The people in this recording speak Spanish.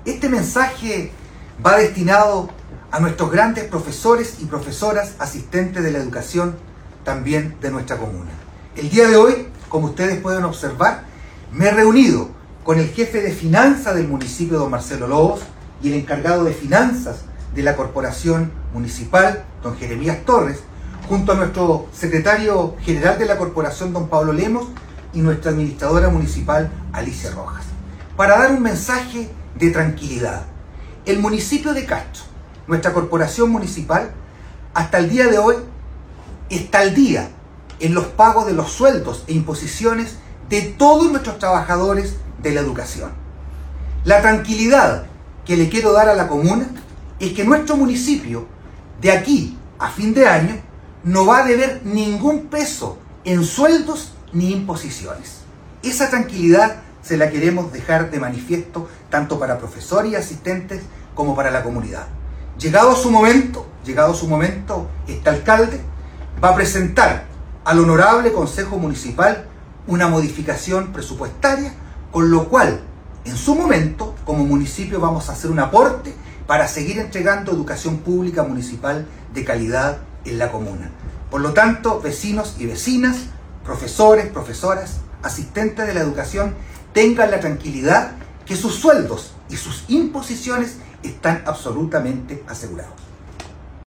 Este mensaje va destinado a nuestros grandes profesores y profesoras asistentes de la educación también de nuestra comuna. El día de hoy, como ustedes pueden observar, me he reunido con el jefe de finanzas del municipio, don Marcelo Lobos, y el encargado de finanzas de la corporación municipal, don Jeremías Torres, junto a nuestro secretario general de la corporación, don Pablo Lemos, y nuestra administradora municipal, Alicia Rojas, para dar un mensaje de tranquilidad. El municipio de Castro, nuestra corporación municipal, hasta el día de hoy, está al día en los pagos de los sueldos e imposiciones de todos nuestros trabajadores de la educación. La tranquilidad que le quiero dar a la comuna es que nuestro municipio, de aquí a fin de año, no va a deber ningún peso en sueldos ni imposiciones. Esa tranquilidad se la queremos dejar de manifiesto tanto para profesores y asistentes como para la comunidad. Llegado su momento, este alcalde va a presentar al honorable Consejo Municipal una modificación presupuestaria, con lo cual, en su momento, como municipio vamos a hacer un aporte para seguir entregando educación pública municipal de calidad en la comuna. Por lo tanto, vecinos y vecinas, profesores, profesoras, asistentes de la educación, tengan la tranquilidad que sus sueldos y sus imposiciones están absolutamente asegurados.